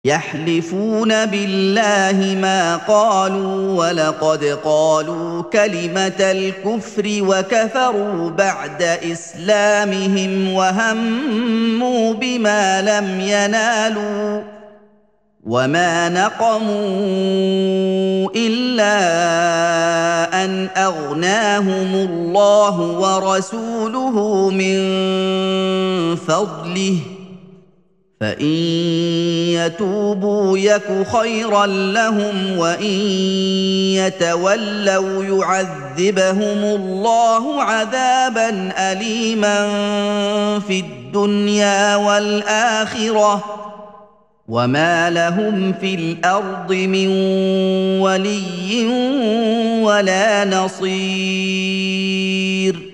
يحلفون بالله ما قالوا ولقد قالوا كلمة الكفر وكفروا بعد إسلامهم وهموا بما لم ينالوا وما نقموا إلا أن أغناهم الله ورسوله من فضله فإن يتوبوا يك خيرا لهم وإن يتولوا يعذبهم الله عذابا أليما في الدنيا والآخرة وما لهم في الأرض من ولي ولا نصير